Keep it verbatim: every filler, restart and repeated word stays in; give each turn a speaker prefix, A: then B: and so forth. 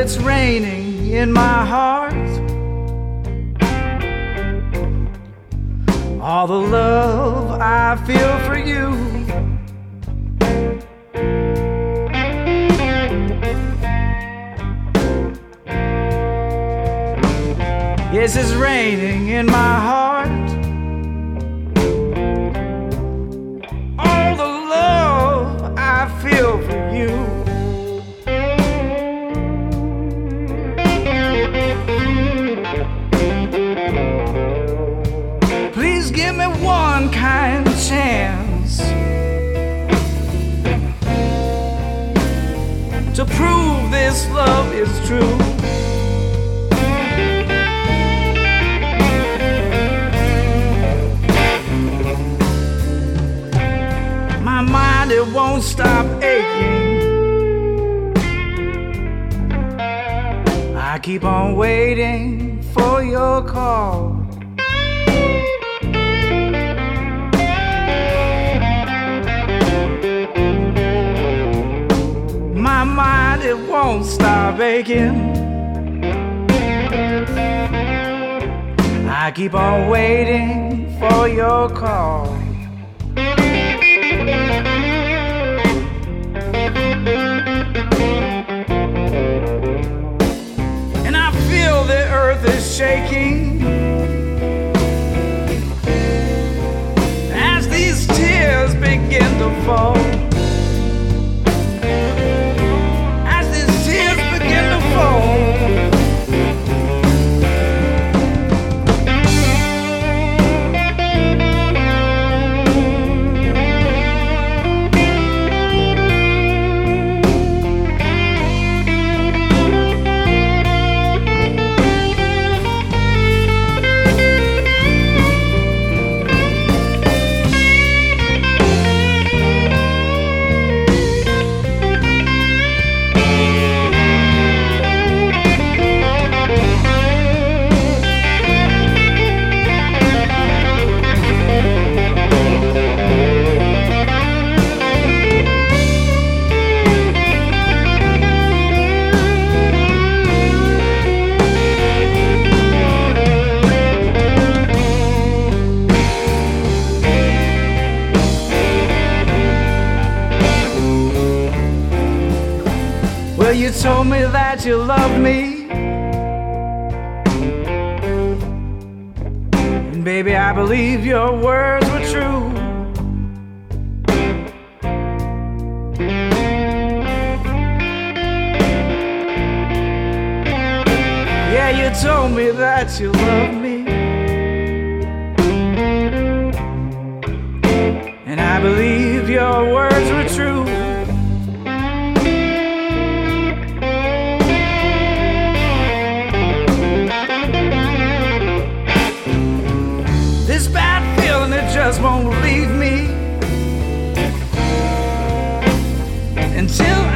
A: it's raining in my heart. All the love I feel for you. Yes, it's raining in my heart. All the love I feel for you. Please give me one kind chance to prove this love is true. My mind, it won't stop aching. I keep on waiting for your call. My mind, it won't stop aching. I keep on waiting for your call. And I feel the earth is shaking as these tears begin to fall. As these tears begin to fall. Well, you told me that you loved me, and baby, I believe your words were true. Yeah, you told me that you loved me, and I believe your words were true. This bad feeling, it just won't leave me until